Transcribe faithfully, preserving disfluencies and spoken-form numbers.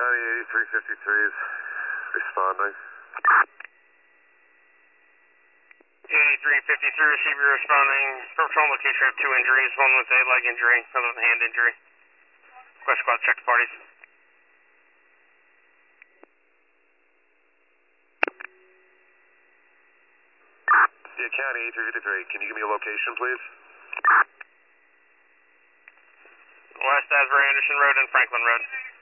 County eighty-three fifty-three is responding. eighty-three fifty-three, receiver responding. Patrol location of two injuries, one with a leg injury, another with a hand injury. Request squad check the parties. Yeah, County eighty-three fifty-three, can you give me a location, please? West Asbury Anderson Road and Franklin Road.